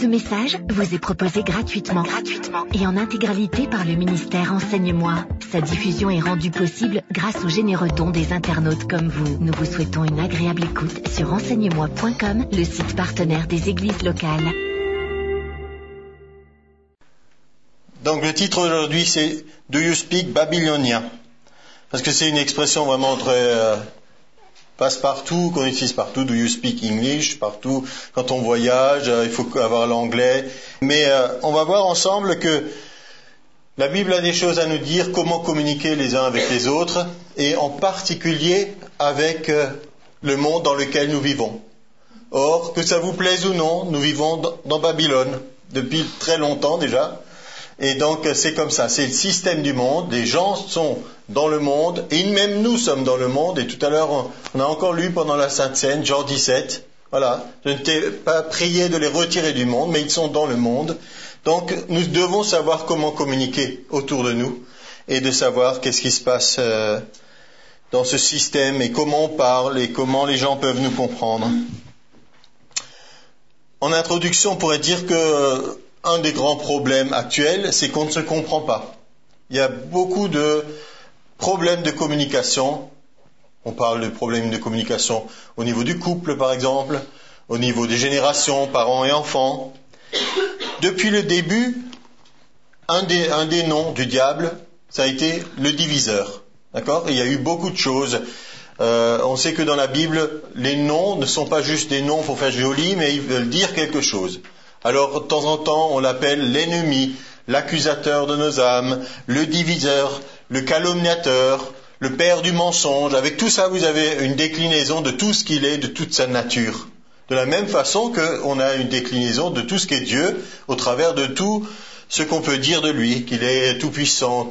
Ce message vous est proposé gratuitement et en intégralité par le ministère Enseigne-moi. Sa diffusion est rendue possible grâce aux généreux dons des internautes comme vous. Nous vous souhaitons une agréable écoute sur enseigne-moi.com, le site partenaire des églises locales. Donc le titre aujourd'hui c'est « Do you speak babylonien ?» Parce que c'est une expression vraiment très passe-partout, qu'on utilise partout. « Do you speak English ?» Partout, quand on voyage, il faut avoir l'anglais. Mais on va voir ensemble que la Bible a des choses à nous dire, comment communiquer les uns avec les autres, et en particulier avec le monde dans lequel nous vivons. Or, que ça vous plaise ou non, nous vivons dans Babylone, depuis très longtemps déjà. Et donc c'est comme ça, c'est le système du monde, les gens sont dans le monde, et même nous sommes dans le monde, et tout à l'heure on a encore lu pendant la Sainte Seine, Jean 17, voilà, je ne t'ai pas prié de les retirer du monde, mais ils sont dans le monde, donc nous devons savoir comment communiquer autour de nous, et de savoir qu'est-ce qui se passe dans ce système, et comment on parle, et comment les gens peuvent nous comprendre. En introduction, on pourrait dire que un des grands problèmes actuels, c'est qu'on ne se comprend pas. Il y a beaucoup de problèmes de communication. On parle de problèmes de communication au niveau du couple, par exemple, au niveau des générations, parents et enfants. Depuis le début, un des noms du diable, ça a été le diviseur. D'accord ? Il y a eu beaucoup de choses. On sait que dans la Bible, les noms ne sont pas juste des noms pour faire joli, mais ils veulent dire quelque chose. Alors, de temps en temps, on l'appelle l'ennemi, l'accusateur de nos âmes, le diviseur, le calomniateur, le père du mensonge. Avec tout ça, vous avez une déclinaison de tout ce qu'il est, de toute sa nature. De la même façon qu'on a une déclinaison de tout ce qu'est Dieu, au travers de tout ce qu'on peut dire de lui, qu'il est tout-puissant,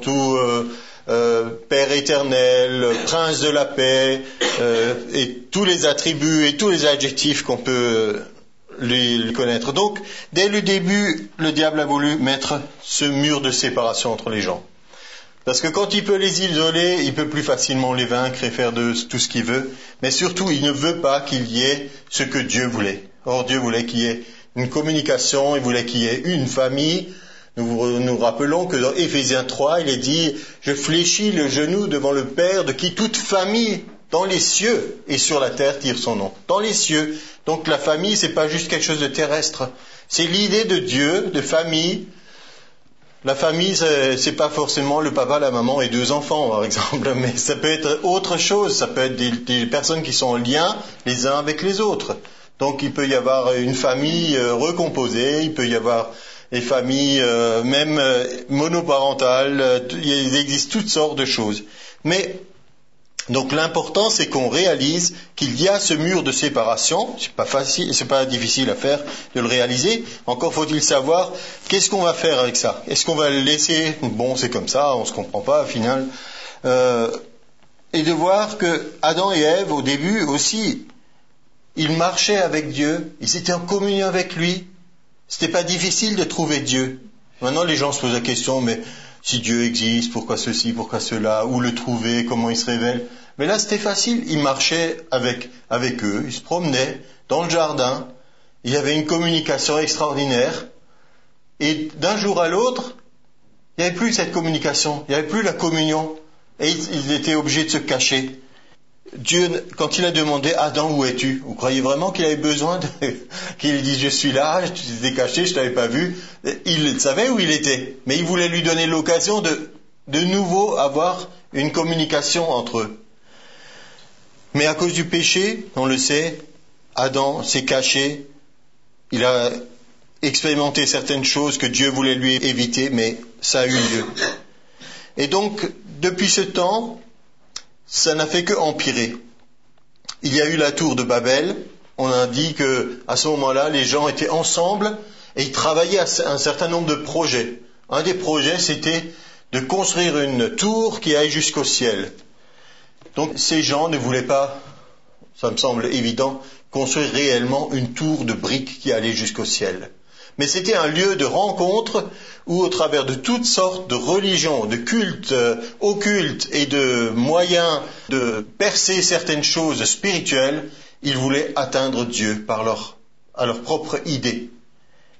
Père éternel, Prince de la paix, et tous les attributs et tous les adjectifs qu'on peut les connaître. Donc, dès le début, le diable a voulu mettre ce mur de séparation entre les gens. Parce que quand il peut les isoler, il peut plus facilement les vaincre et faire de tout ce qu'il veut. Mais surtout, il ne veut pas qu'il y ait ce que Dieu voulait. Or, Dieu voulait qu'il y ait une communication, il voulait qu'il y ait une famille. Nous rappelons que dans Éphésiens 3, il est dit « Je fléchis le genou devant le Père de qui toute famille dans les cieux et sur la terre tire son nom. » Dans les cieux. Donc la famille, c'est pas juste quelque chose de terrestre. C'est l'idée de Dieu, de famille. La famille, c'est pas forcément le papa, la maman et 2 enfants, par exemple. Mais ça peut être autre chose. Ça peut être des personnes qui sont en lien les uns avec les autres. Donc il peut y avoir une famille recomposée, il peut y avoir des familles même monoparentales, il existe toutes sortes de choses. Mais donc l'important c'est qu'on réalise qu'il y a ce mur de séparation, c'est pas facile, c'est pas difficile à faire de le réaliser, encore faut-il savoir qu'est-ce qu'on va faire avec ça. Est-ce qu'on va le laisser, bon c'est comme ça, on se comprend pas au final, et de voir que Adam et Ève au début aussi, ils marchaient avec Dieu, ils étaient en communion avec lui. C'était pas difficile de trouver Dieu. Maintenant, les gens se posent la question, mais si Dieu existe, pourquoi ceci, pourquoi cela, où le trouver, comment il se révèle? Mais là, c'était facile. Ils marchaient avec eux, ils se promenaient dans le jardin. Il y avait une communication extraordinaire. Et d'un jour à l'autre, il n'y avait plus cette communication, il n'y avait plus la communion. Et ils étaient obligés de se cacher. Dieu, quand il a demandé « Adam, où es-tu » vous croyez vraiment qu'il avait besoin qu'il dise « Je suis là, tu t'étais caché, je t'avais pas vu ». Il savait où il était, mais il voulait lui donner l'occasion de nouveau avoir une communication entre eux. Mais à cause du péché, on le sait, Adam s'est caché, il a expérimenté certaines choses que Dieu voulait lui éviter, mais ça a eu lieu. Et donc, depuis ce temps, ça n'a fait que empirer. Il y a eu la tour de Babel. On a dit que à ce moment-là, les gens étaient ensemble et ils travaillaient à un certain nombre de projets. Un des projets, c'était de construire une tour qui aille jusqu'au ciel. Donc ces gens ne voulaient pas, ça me semble évident, construire réellement une tour de briques qui allait jusqu'au ciel. Mais c'était un lieu de rencontre où, au travers de toutes sortes de religions, de cultes occultes et de moyens de percer certaines choses spirituelles, ils voulaient atteindre Dieu à leur propre idée.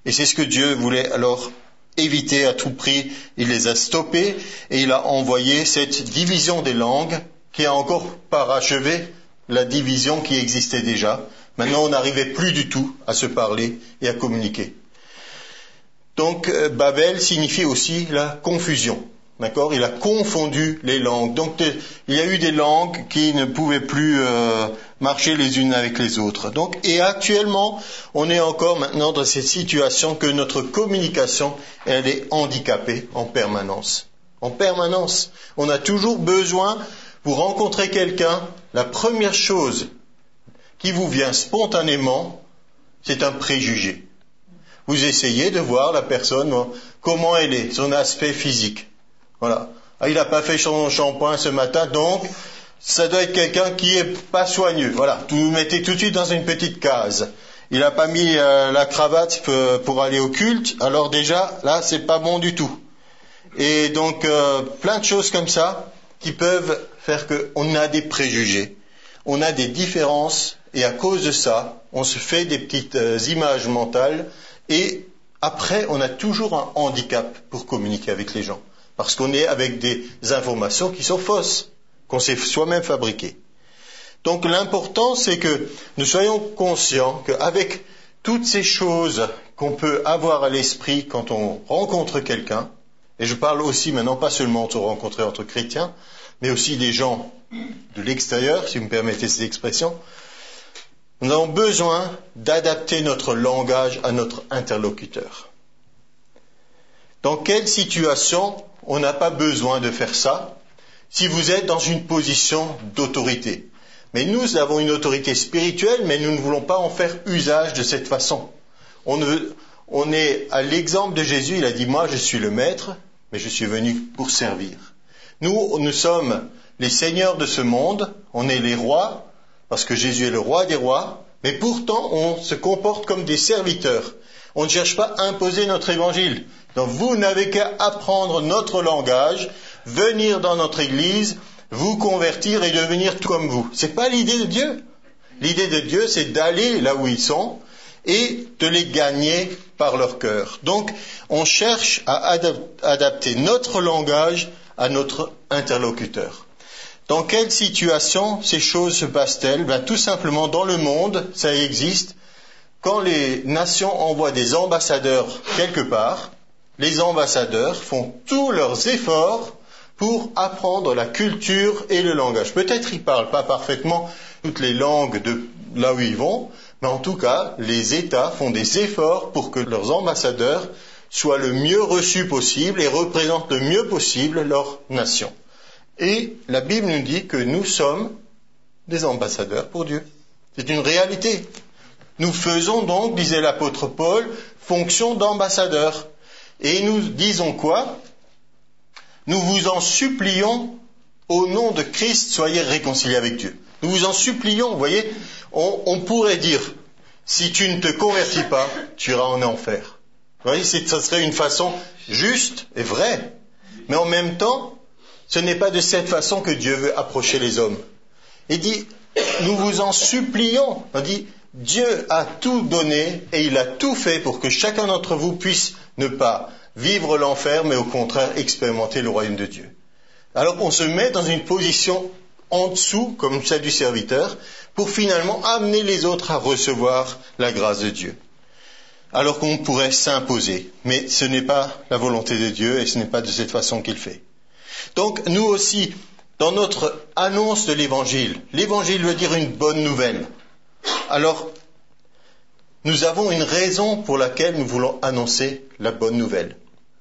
Et c'est ce que Dieu voulait alors éviter à tout prix. Il les a stoppés et il a envoyé cette division des langues qui a encore parachevé la division qui existait déjà. Maintenant, on n'arrivait plus du tout à se parler et à communiquer. Donc, Babel signifie aussi la confusion. D'accord ? Il a confondu les langues. Donc, il y a eu des langues qui ne pouvaient plus marcher les unes avec les autres. Donc, et actuellement, on est encore maintenant dans cette situation que notre communication, elle est handicapée en permanence. En permanence. On a toujours besoin, pour rencontrer quelqu'un, la première chose qui vous vient spontanément, c'est un préjugé. Vous essayez de voir la personne, comment elle est, son aspect physique. Voilà. Ah, il n'a pas fait son shampoing ce matin, donc ça doit être quelqu'un qui est pas soigneux. Voilà. Vous mettez tout de suite dans une petite case. Il n'a pas mis la cravate pour aller au culte, alors déjà, là, c'est pas bon du tout. Et donc, plein de choses comme ça qui peuvent faire qu'on a des préjugés. On a des différences, et à cause de ça, on se fait des petites images mentales, et après, on a toujours un handicap pour communiquer avec les gens. Parce qu'on est avec des informations qui sont fausses, qu'on s'est soi-même fabriquées. Donc l'important, c'est que nous soyons conscients qu'avec toutes ces choses qu'on peut avoir à l'esprit quand on rencontre quelqu'un, et je parle aussi maintenant pas seulement de se rencontrer entre chrétiens, mais aussi des gens de l'extérieur, si vous me permettez cette expression, nous avons besoin d'adapter notre langage à notre interlocuteur. Dans quelle situation on n'a pas besoin de faire ça si vous êtes dans une position d'autorité? Mais nous avons une autorité spirituelle, mais nous ne voulons pas en faire usage de cette façon. On est à l'exemple de Jésus, il a dit, moi je suis le maître, mais je suis venu pour servir. Nous sommes les seigneurs de ce monde, on est les rois, parce que Jésus est le roi des rois, mais pourtant on se comporte comme des serviteurs. On ne cherche pas à imposer notre évangile. Donc vous n'avez qu'à apprendre notre langage, venir dans notre église, vous convertir et devenir tout comme vous. C'est pas l'idée de Dieu. L'idée de Dieu, c'est d'aller là où ils sont et de les gagner par leur cœur. Donc, on cherche à adapter notre langage à notre interlocuteur. Dans quelle situation ces choses se passent-elles? Tout simplement, dans le monde, ça existe. Quand les nations envoient des ambassadeurs quelque part, les ambassadeurs font tous leurs efforts pour apprendre la culture et le langage. Peut-être ils ne parlent pas parfaitement toutes les langues de là où ils vont, mais en tout cas, les États font des efforts pour que leurs ambassadeurs soient le mieux reçus possible et représentent le mieux possible leur nation. Et la Bible nous dit que nous sommes des ambassadeurs pour Dieu. C'est une réalité. Nous faisons donc, disait l'apôtre Paul, fonction d'ambassadeur. Et nous disons quoi? Nous vous en supplions, au nom de Christ, soyez réconciliés avec Dieu. Nous vous en supplions, vous voyez, on pourrait dire, si tu ne te convertis pas, tu iras en enfer. Vous voyez, ça serait une façon juste et vraie. Mais en même temps, ce n'est pas de cette façon que Dieu veut approcher les hommes. Il dit, nous vous en supplions. On dit, Dieu a tout donné et il a tout fait pour que chacun d'entre vous puisse ne pas vivre l'enfer, mais au contraire expérimenter le royaume de Dieu. Alors on se met dans une position en dessous, comme celle du serviteur, pour finalement amener les autres à recevoir la grâce de Dieu. Alors qu'on pourrait s'imposer. Mais ce n'est pas la volonté de Dieu et ce n'est pas de cette façon qu'il fait. Donc nous aussi, dans notre annonce de l'évangile veut dire une bonne nouvelle. Alors, nous avons une raison pour laquelle nous voulons annoncer la bonne nouvelle.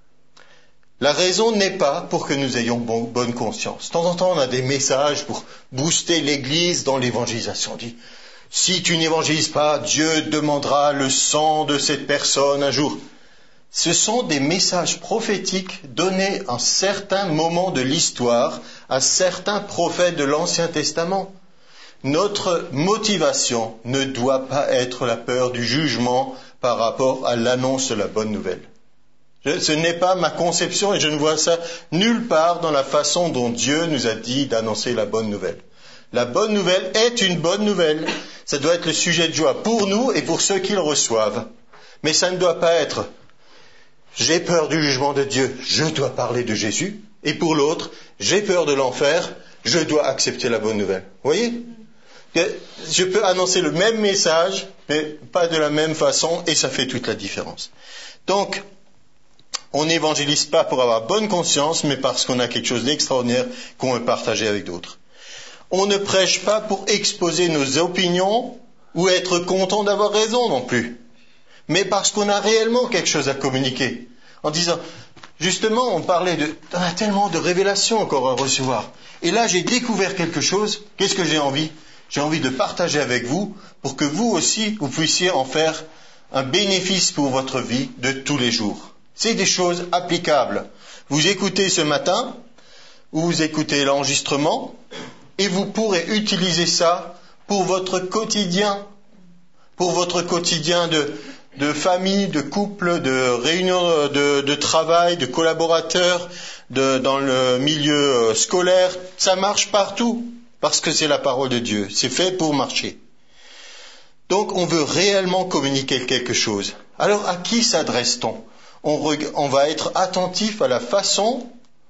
La raison n'est pas pour que nous ayons bonne conscience. De temps en temps, on a des messages pour booster l'Église dans l'évangélisation. On dit, si tu n'évangélises pas, Dieu demandera le sang de cette personne un jour. Ce sont des messages prophétiques donnés en certains moments de l'histoire à certains prophètes de l'Ancien Testament. Notre motivation ne doit pas être la peur du jugement par rapport à l'annonce de la bonne nouvelle. Ce n'est pas ma conception et je ne vois ça nulle part dans la façon dont Dieu nous a dit d'annoncer la bonne nouvelle. La bonne nouvelle est une bonne nouvelle. Ça doit être le sujet de joie pour nous et pour ceux qui le reçoivent. Mais ça ne doit pas être « j'ai peur du jugement de Dieu, je dois parler de Jésus ». Et pour l'autre, « j'ai peur de l'enfer, je dois accepter la bonne nouvelle ». Vous voyez ? Je peux annoncer le même message, mais pas de la même façon, et ça fait toute la différence. Donc, on n'évangélise pas pour avoir bonne conscience, mais parce qu'on a quelque chose d'extraordinaire qu'on veut partager avec d'autres. On ne prêche pas pour exposer nos opinions ou être content d'avoir raison non plus, mais parce qu'on a réellement quelque chose à communiquer. En disant, justement, on a tellement de révélations encore à recevoir. Et là, j'ai découvert quelque chose. Qu'est-ce que j'ai envie ? J'ai envie de partager avec vous pour que vous aussi, vous puissiez en faire un bénéfice pour votre vie de tous les jours. C'est des choses applicables. Vous écoutez ce matin, ou vous écoutez l'enregistrement, et vous pourrez utiliser ça pour votre quotidien de famille, de couple, de réunion de travail, de collaborateurs, dans le milieu scolaire. Ça marche partout, parce que c'est la parole de Dieu. C'est fait pour marcher. Donc, on veut réellement communiquer quelque chose. Alors, à qui s'adresse-t-on ? On va être attentif à la façon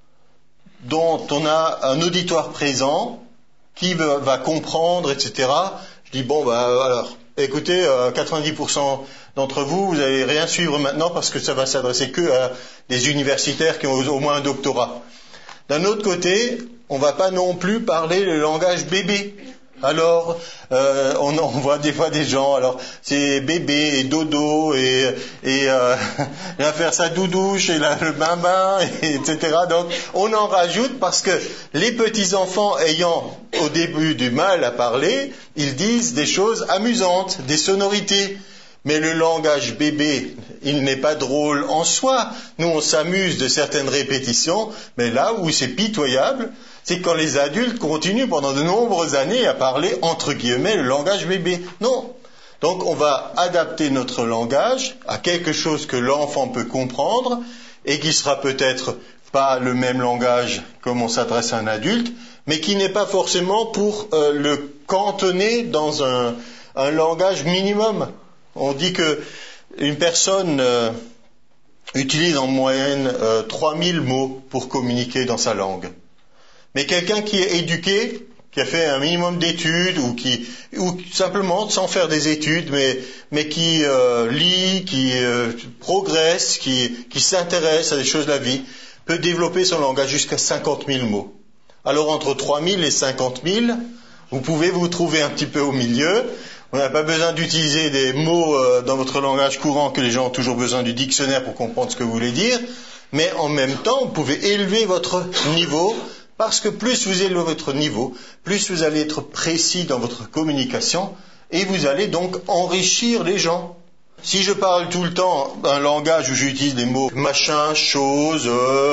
dont on a un auditoire présent, qui va comprendre, etc. Je dis, alors, écoutez, 90% d'entre vous, vous n'allez rien suivre maintenant parce que ça va s'adresser que à des universitaires qui ont au moins un doctorat. D'un autre côté, on ne va pas non plus parler le langage bébé. Alors, on voit des fois des gens, alors c'est bébé et dodo et il va faire sa doudouche et le bain, etc. Donc, on en rajoute parce que les petits-enfants ayant au début du mal à parler, ils disent des choses amusantes, des sonorités. Mais le langage bébé, il n'est pas drôle en soi. Nous, on s'amuse de certaines répétitions, mais là où c'est pitoyable, c'est quand les adultes continuent pendant de nombreuses années à parler, entre guillemets, le langage bébé. Non. Donc, on va adapter notre langage à quelque chose que l'enfant peut comprendre et qui sera peut-être pas le même langage comme on s'adresse à un adulte, mais qui n'est pas forcément pour le cantonner dans un langage minimum. On dit que une personne utilise en moyenne 3000 mots pour communiquer dans sa langue. Mais quelqu'un qui est éduqué, qui a fait un minimum d'études ou simplement sans faire des études, mais qui lit, qui progresse, qui s'intéresse à des choses de la vie, peut développer son langage jusqu'à 50 000 mots. Alors entre 3000 et 50 000, vous pouvez vous trouver un petit peu au milieu. On n'a pas besoin d'utiliser des mots dans votre langage courant que les gens ont toujours besoin du dictionnaire pour comprendre ce que vous voulez dire, mais en même temps, vous pouvez élever votre niveau, parce que plus vous élevez votre niveau, plus vous allez être précis dans votre communication, et vous allez donc enrichir les gens. Si je parle tout le temps un langage où j'utilise des mots machin, chose,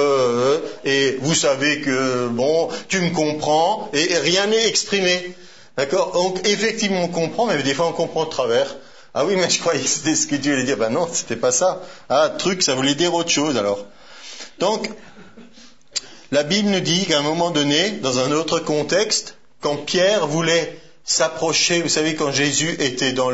et vous savez que, tu me comprends, et rien n'est exprimé. D'accord ? Donc, effectivement, on comprend, mais des fois, on comprend de travers. Ah oui, mais je croyais que c'était ce que tu voulais dire. Ben non, c'était pas ça. Ah, ça voulait dire autre chose, alors. Donc, la Bible nous dit qu'à un moment donné, dans un autre contexte, quand Pierre voulait s'approcher, vous savez, quand Jésus était dans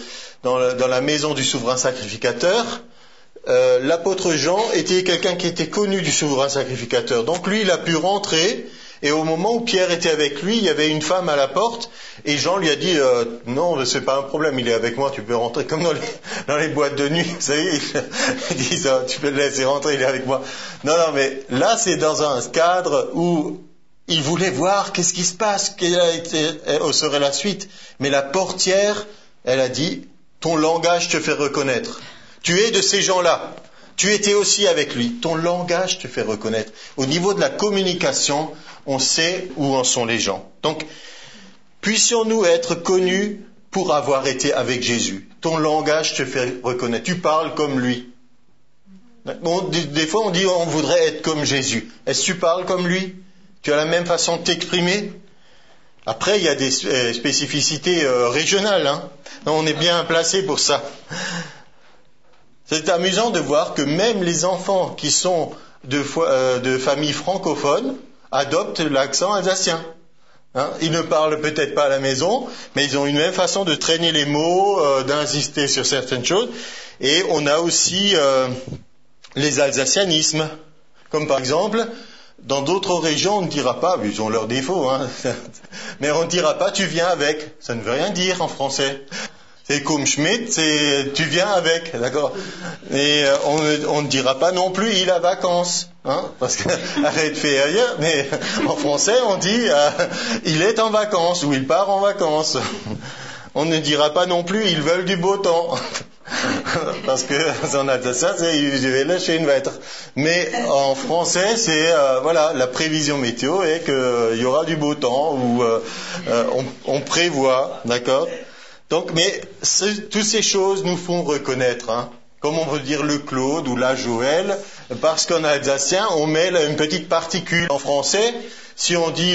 la maison du souverain sacrificateur, l'apôtre Jean était quelqu'un qui était connu du souverain sacrificateur. Donc, lui, il a pu rentrer. Et au moment où Pierre était avec lui, il y avait une femme à la porte, et Jean lui a dit non, c'est pas un problème, il est avec moi, tu peux rentrer, comme dans les boîtes de nuit, vous savez, ils disent tu peux le laisser rentrer, il est avec moi. Non, mais là c'est dans un cadre où il voulait voir qu'est-ce qui se passe, quelle serait la suite. Mais la portière, elle a dit, ton langage te fait reconnaître. Tu es de ces gens-là. Tu étais aussi avec lui. Ton langage te fait reconnaître. Au niveau de la communication, on sait où en sont les gens. Donc, puissions-nous être connus pour avoir été avec Jésus. Ton langage te fait reconnaître. Tu parles comme lui. Des fois, on dit on voudrait être comme Jésus. Est-ce que tu parles comme lui ? Tu as la même façon de t'exprimer ? Après, il y a des spécificités régionales. On est bien placé pour ça. C'est amusant de voir que même les enfants qui sont de familles francophones adoptent l'accent alsacien. Ils ne parlent peut-être pas à la maison, mais ils ont une même façon de traîner les mots, d'insister sur certaines choses. Et on a aussi les alsacianismes, comme par exemple, dans d'autres régions, on ne dira pas, ils ont leurs défauts, mais on ne dira pas tu viens avec. Ça ne veut rien dire en français. C'est comme Schmidt, c'est tu viens avec, d'accord. Et on ne dira pas non plus il a vacances, parce que arrête de faire ailleurs, mais en français on dit il est en vacances ou il part en vacances. On ne dira pas non plus ils veulent du beau temps. Parce que en alsacien c'est je vais lâcher une vêtre. Mais en français c'est la prévision météo est qu'il y aura du beau temps ou on prévoit, d'accord. Donc, mais toutes ces choses nous font reconnaître, comme on veut dire le Claude ou la Joël, parce qu'en alsacien on met une petite particule. En français, si on dit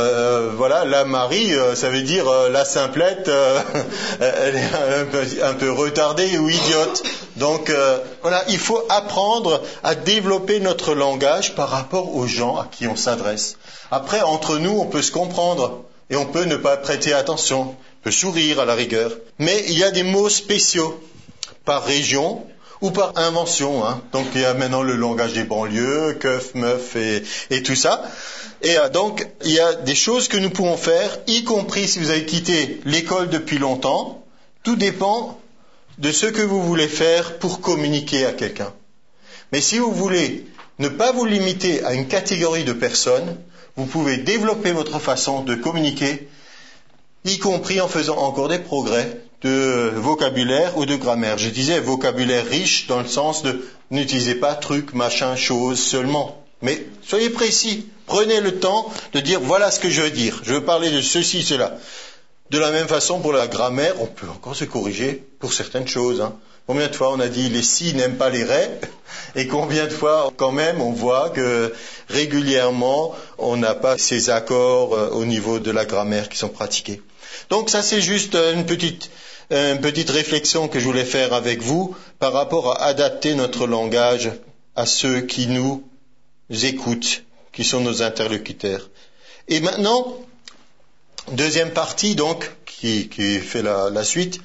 la Marie, ça veut dire la simplette, elle est un peu retardée ou idiote. Donc il faut apprendre à développer notre langage par rapport aux gens à qui on s'adresse. Après, entre nous, on peut se comprendre et on peut ne pas prêter attention. On peut sourire à la rigueur. Mais il y a des mots spéciaux par région ou par invention. Donc il y a maintenant le langage des banlieues, keuf, meuf et tout ça. Et donc il y a des choses que nous pouvons faire, y compris si vous avez quitté l'école depuis longtemps. Tout dépend de ce que vous voulez faire pour communiquer à quelqu'un. Mais si vous voulez ne pas vous limiter à une catégorie de personnes, vous pouvez développer votre façon de communiquer, y compris en faisant encore des progrès de vocabulaire ou de grammaire. Je disais vocabulaire riche dans le sens de n'utilisez pas truc, machin, chose seulement. Mais soyez précis. Prenez le temps de dire voilà ce que je veux dire. Je veux parler de ceci, cela. De la même façon pour la grammaire, on peut encore se corriger pour certaines choses. Combien de fois on a dit les si n'aiment pas les ré, et combien de fois quand même on voit que régulièrement on n'a pas ces accords au niveau de la grammaire qui sont pratiqués. Donc ça c'est juste une petite réflexion que je voulais faire avec vous par rapport à adapter notre langage à ceux qui nous écoutent, qui sont nos interlocuteurs. Et maintenant, deuxième partie donc qui fait la suite.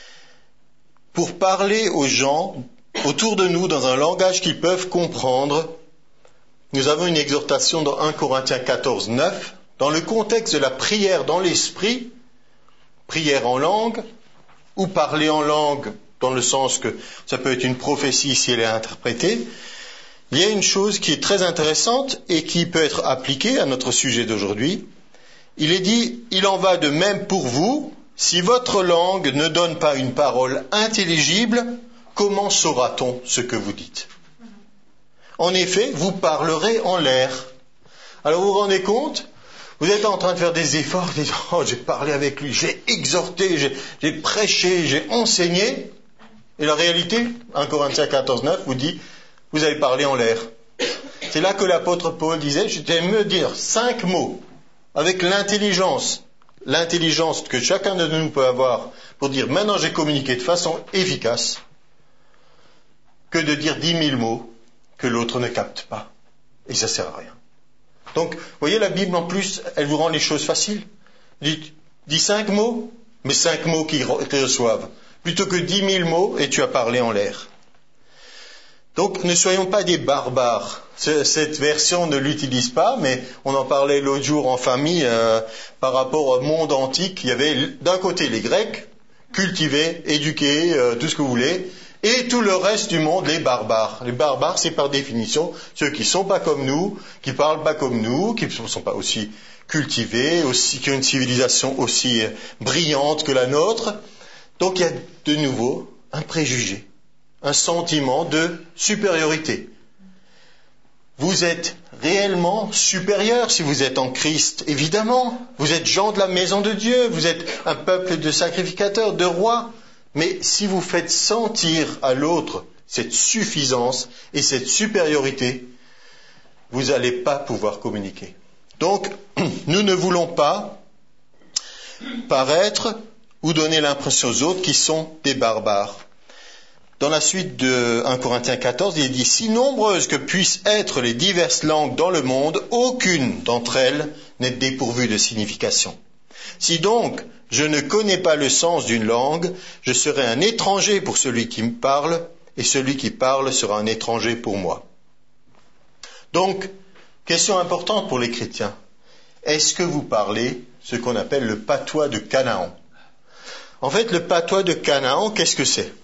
Pour parler aux gens autour de nous dans un langage qu'ils peuvent comprendre, nous avons une exhortation dans 1 Corinthiens 14, 9, dans le contexte de la prière dans l'esprit, prière en langue, ou parler en langue, dans le sens que ça peut être une prophétie si elle est interprétée. Il y a une chose qui est très intéressante et qui peut être appliquée à notre sujet d'aujourd'hui. Il est dit, il en va de même pour vous. Si votre langue ne donne pas une parole intelligible, comment saura-t-on ce que vous dites ? En effet, vous parlerez en l'air. Alors vous vous rendez compte ? Vous êtes en train de faire des efforts, disant « Oh, j'ai parlé avec lui, j'ai exhorté, j'ai prêché, j'ai enseigné. » Et la réalité, 1 Corinthiens 14, 9 vous dit « Vous avez parlé en l'air. » C'est là que l'apôtre Paul disait « Je vais me dire 5 mots avec l'intelligence que chacun de nous peut avoir pour dire maintenant j'ai communiqué de façon efficace, que de dire 10 000 mots que l'autre ne capte pas. Et ça sert à rien. Donc, vous voyez, la Bible en plus, elle vous rend les choses faciles. Dis 5 mots, mais 5 mots qui reçoivent. Plutôt que 10 000 mots et tu as parlé en l'air. Donc, ne soyons pas des barbares. Cette version ne l'utilise pas, mais on en parlait l'autre jour en famille par rapport au monde antique. Il y avait d'un côté les Grecs, cultivés, éduqués, tout ce que vous voulez, et tout le reste du monde, les barbares. Les barbares, c'est par définition ceux qui ne sont pas comme nous, qui ne parlent pas comme nous, qui ne sont pas aussi cultivés, qui ont une civilisation aussi brillante que la nôtre. Donc il y a de nouveau un préjugé, un sentiment de supériorité. Vous êtes réellement supérieur si vous êtes en Christ, évidemment. Vous êtes gens de la maison de Dieu, vous êtes un peuple de sacrificateurs, de rois. Mais si vous faites sentir à l'autre cette suffisance et cette supériorité, vous n'allez pas pouvoir communiquer. Donc, nous ne voulons pas paraître ou donner l'impression aux autres qu'ils sont des barbares. Dans la suite de 1 Corinthiens 14, il est dit « Si nombreuses que puissent être les diverses langues dans le monde, aucune d'entre elles n'être dépourvu de signification. Si donc je ne connais pas le sens d'une langue, je serai un étranger pour celui qui me parle, et celui qui parle sera un étranger pour moi. Donc, question importante pour les chrétiens. Est-ce que vous parlez ce qu'on appelle le patois de Canaan? En fait, le patois de Canaan, qu'est-ce que c'est?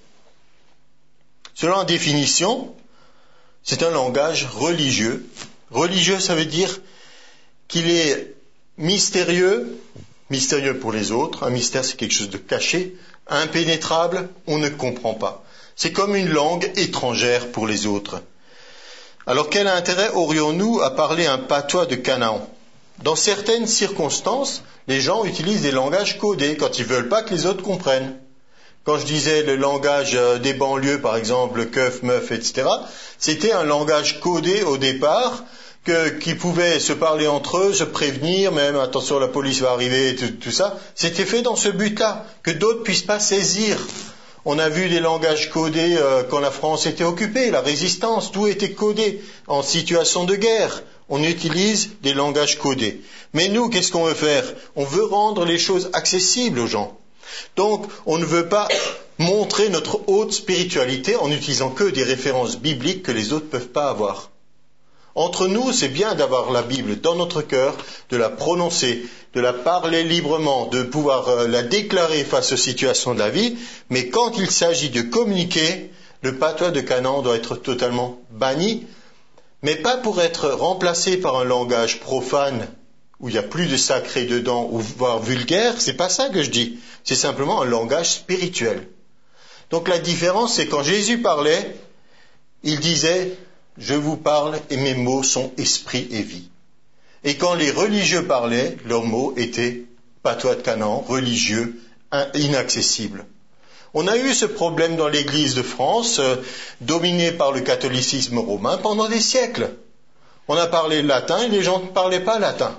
Selon la définition, c'est un langage religieux. Religieux, ça veut dire qu'il est mystérieux pour les autres. Un mystère, c'est quelque chose de caché, impénétrable, on ne comprend pas. C'est comme une langue étrangère pour les autres. Alors, quel intérêt aurions-nous à parler un patois de Canaan? Dans certaines circonstances, les gens utilisent des langages codés quand ils ne veulent pas que les autres comprennent. Quand je disais le langage des banlieues, par exemple, keuf, meuf, etc., c'était un langage codé au départ, qui pouvaient se parler entre eux, se prévenir, même attention la police va arriver, tout ça. C'était fait dans ce but-là, que d'autres puissent pas saisir. On a vu des langages codés quand la France était occupée, la résistance, tout était codé en situation de guerre. On utilise des langages codés. Mais nous, qu'est-ce qu'on veut faire? On veut rendre les choses accessibles aux gens. Donc, on ne veut pas montrer notre haute spiritualité en n'utilisant que des références bibliques que les autres ne peuvent pas avoir. Entre nous, c'est bien d'avoir la Bible dans notre cœur, de la prononcer, de la parler librement, de pouvoir la déclarer face aux situations de la vie, mais quand il s'agit de communiquer, le patois de Canaan doit être totalement banni, mais pas pour être remplacé par un langage profane, où il n'y a plus de sacré dedans, ou voire vulgaire, c'est pas ça que je dis, c'est simplement un langage spirituel. Donc la différence, c'est quand Jésus parlait, il disait « Je vous parle et mes mots sont esprit et vie ». Et quand les religieux parlaient, leurs mots étaient patois de Canaan, religieux, inaccessibles. On a eu ce problème dans l'Église de France, dominée par le catholicisme romain pendant des siècles. On a parlé latin et les gens ne parlaient pas latin.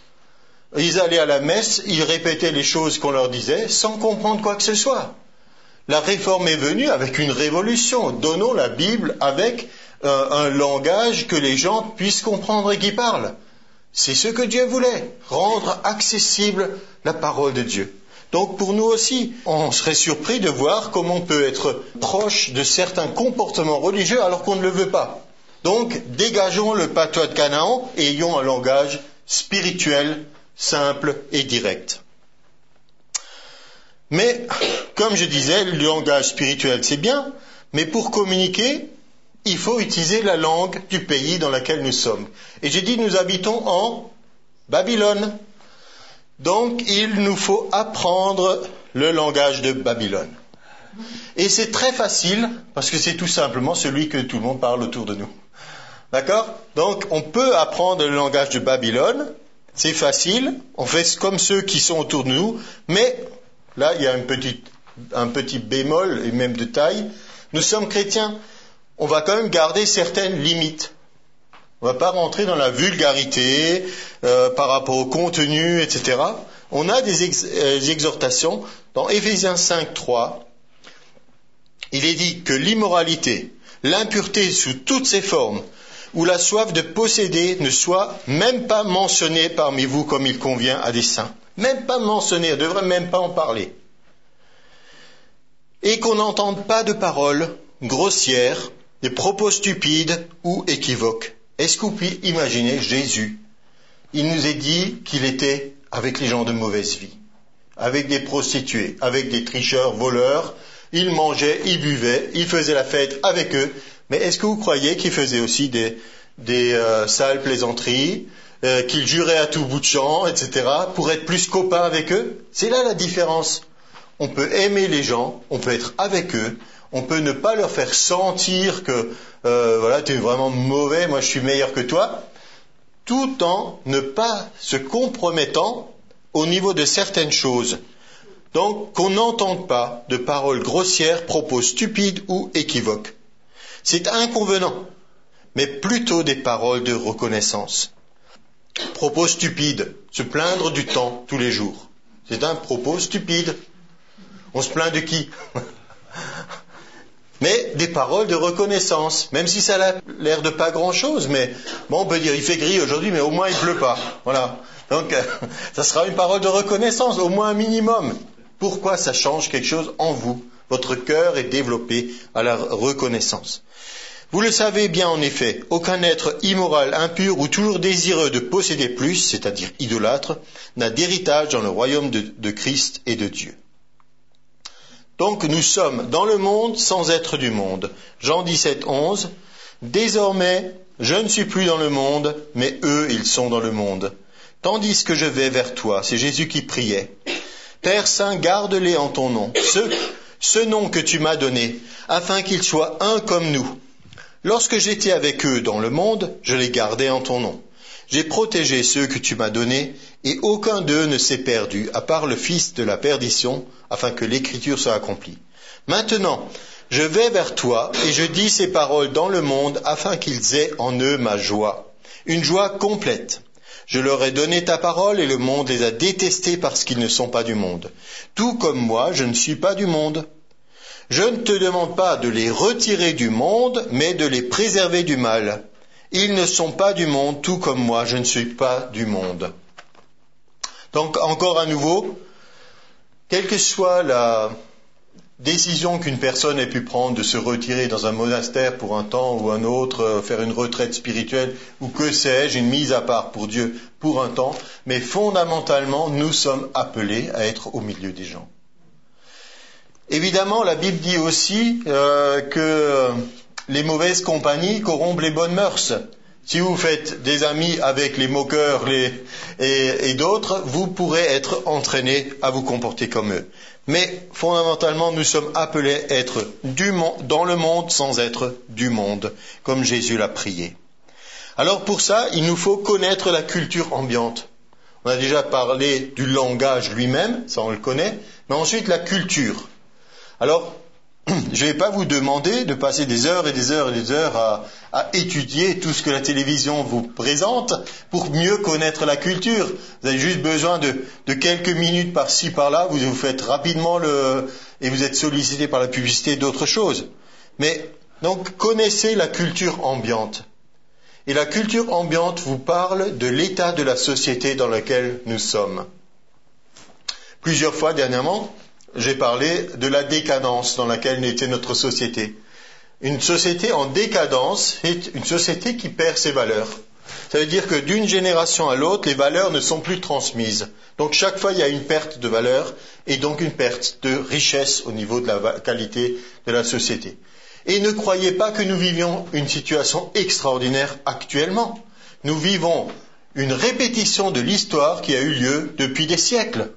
Ils allaient à la messe, ils répétaient les choses qu'on leur disait sans comprendre quoi que ce soit. La réforme est venue avec une révolution. Donnons la Bible avec un langage que les gens puissent comprendre et qui parlent. C'est ce que Dieu voulait, rendre accessible la parole de Dieu. Donc pour nous aussi, on serait surpris de voir comment on peut être proche de certains comportements religieux alors qu'on ne le veut pas. Donc dégageons le patois de Canaan et ayons un langage spirituel, simple et direct. Mais, comme je disais, le langage spirituel c'est bien, mais pour communiquer, il faut utiliser la langue du pays dans lequel nous sommes. Et j'ai dit, nous habitons en Babylone. Donc, il nous faut apprendre le langage de Babylone. Et c'est très facile, parce que c'est tout simplement celui que tout le monde parle autour de nous. D'accord? Donc, on peut apprendre le langage de Babylone. C'est facile. On fait comme ceux qui sont autour de nous. Mais, là, il y a un petit bémol, et même de taille. Nous sommes chrétiens. On va quand même garder certaines limites. On ne va pas rentrer dans la vulgarité par rapport au contenu, etc. On a des exhortations. Dans Éphésiens 5:3, il est dit que l'immoralité, l'impureté sous toutes ses formes, ou la soif de posséder ne soit même pas mentionnée parmi vous comme il convient à des saints. Même pas mentionnée, on ne devrait même pas en parler. Et qu'on n'entende pas de paroles grossières, des propos stupides ou équivoques. Est-ce que vous pouvez imaginer Jésus? Il nous est dit qu'il était avec les gens de mauvaise vie, avec des prostituées, avec des tricheurs, voleurs. Il mangeait, il buvait, il faisait la fête avec eux. Mais est-ce que vous croyez qu'il faisait aussi des sales plaisanteries, qu'il jurait à tout bout de champ, etc., pour être plus copain avec eux? C'est là la différence. On peut aimer les gens, on peut être avec eux, on peut ne pas leur faire sentir que voilà, tu es vraiment mauvais, moi je suis meilleur que toi, tout en ne pas se compromettant au niveau de certaines choses. Donc qu'on n'entende pas de paroles grossières, propos stupides ou équivoques. C'est inconvenant, mais plutôt des paroles de reconnaissance. Propos stupides, se plaindre du temps tous les jours. C'est un propos stupide. On se plaint de qui? Mais des paroles de reconnaissance, même si ça a l'air de pas grand-chose, mais bon, on peut dire il fait gris aujourd'hui, mais au moins il pleut pas. Voilà. Donc, ça sera une parole de reconnaissance, au moins un minimum. Pourquoi ça change quelque chose en vous? Votre cœur est développé à la reconnaissance. Vous le savez bien en effet, aucun être immoral, impur ou toujours désireux de posséder plus, c'est-à-dire idolâtre, n'a d'héritage dans le royaume de Christ et de Dieu. Donc nous sommes dans le monde sans être du monde. Jean 17, 11. Désormais, je ne suis plus dans le monde, mais eux, ils sont dans le monde. Tandis que je vais vers toi, c'est Jésus qui priait. Père Saint, garde-les en ton nom, ce nom que tu m'as donné, afin qu'ils soient un comme nous. Lorsque j'étais avec eux dans le monde, je les gardais en ton nom. J'ai protégé ceux que tu m'as donnés, et aucun d'eux ne s'est perdu, à part le fils de la perdition, afin que l'écriture soit accomplie. Maintenant, je vais vers toi, et je dis ces paroles dans le monde, afin qu'ils aient en eux ma joie, une joie complète. Je leur ai donné ta parole, et le monde les a détestés parce qu'ils ne sont pas du monde. Tout comme moi, je ne suis pas du monde. Je ne te demande pas de les retirer du monde, mais de les préserver du mal. Ils ne sont pas du monde, tout comme moi, je ne suis pas du monde. Donc, encore à nouveau, quelle que soit la décision qu'une personne ait pu prendre de se retirer dans un monastère pour un temps ou un autre, faire une retraite spirituelle, ou que sais-je, une mise à part pour Dieu pour un temps, mais fondamentalement, nous sommes appelés à être au milieu des gens. Évidemment, la Bible dit aussi que les mauvaises compagnies corrompent les bonnes mœurs. Si vous faites des amis avec les moqueurs et d'autres, vous pourrez être entraînés à vous comporter comme eux. Mais fondamentalement, nous sommes appelés à être dans le monde sans être du monde, comme Jésus l'a prié. Alors pour ça, il nous faut connaître la culture ambiante. On a déjà parlé du langage lui-même, ça on le connaît, mais ensuite la culture. Alors, je ne vais pas vous demander de passer des heures et des heures et des heures à étudier tout ce que la télévision vous présente pour mieux connaître la culture. Vous avez juste besoin de quelques minutes par-ci, par-là, vous faites rapidement et vous êtes sollicité par la publicité d'autres choses. Mais, donc, connaissez la culture ambiante. Et la culture ambiante vous parle de l'état de la société dans laquelle nous sommes. Plusieurs fois dernièrement, j'ai parlé de la décadence dans laquelle était notre société. Une société en décadence est une société qui perd ses valeurs. Ça veut dire que d'une génération à l'autre, les valeurs ne sont plus transmises. Donc chaque fois, il y a une perte de valeur et donc une perte de richesse au niveau de la qualité de la société. Et ne croyez pas que nous vivions une situation extraordinaire actuellement. Nous vivons une répétition de l'histoire qui a eu lieu depuis des siècles.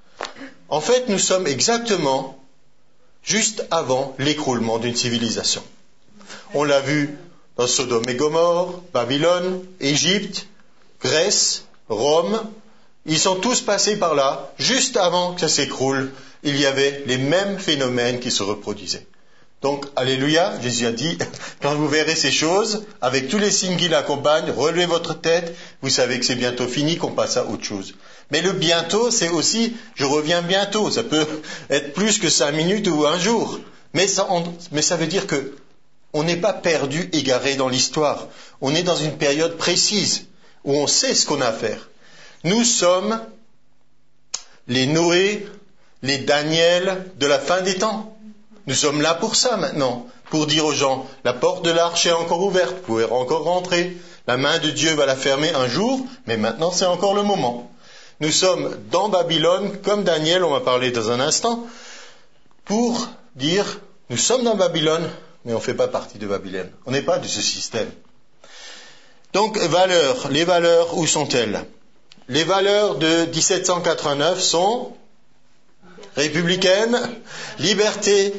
En fait, nous sommes exactement juste avant l'écroulement d'une civilisation. On l'a vu dans Sodome et Gomorrhe, Babylone, Égypte, Grèce, Rome. Ils sont tous passés par là. Juste avant que ça s'écroule, il y avait les mêmes phénomènes qui se reproduisaient. Donc, alléluia, Jésus a dit, quand vous verrez ces choses, avec tous les signes qui l'accompagnent, relevez votre tête, vous savez que c'est bientôt fini, qu'on passe à autre chose. Mais le bientôt, c'est aussi, je reviens bientôt. Ça peut être plus que 5 minutes ou un jour. Mais ça veut dire que on n'est pas perdu, égaré dans l'histoire. On est dans une période précise où on sait ce qu'on a à faire. Nous sommes les Noé, les Daniel de la fin des temps. Nous sommes là pour ça maintenant, pour dire aux gens, la porte de l'arche est encore ouverte, vous pouvez encore rentrer. La main de Dieu va la fermer un jour, mais maintenant c'est encore le moment. Nous sommes dans Babylone, comme Daniel, on va parler dans un instant, pour dire, nous sommes dans Babylone, mais on ne fait pas partie de Babylone. On n'est pas de ce système. Donc, valeurs. Les valeurs, où sont-elles? Les valeurs de 1789 sont républicaines, liberté,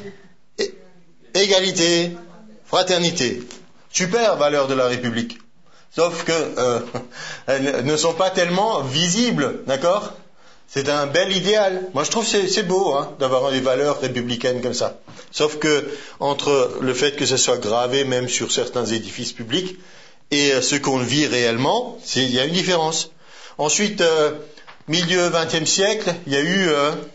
égalité, fraternité. Super valeurs de la République. Sauf que elles ne sont pas tellement visibles, d'accord? C'est un bel idéal. Moi, je trouve que c'est beau d'avoir des valeurs républicaines comme ça. Sauf que entre le fait que ça soit gravé même sur certains édifices publics et ce qu'on vit réellement, il y a une différence. Ensuite, milieu XXe siècle, il y a eu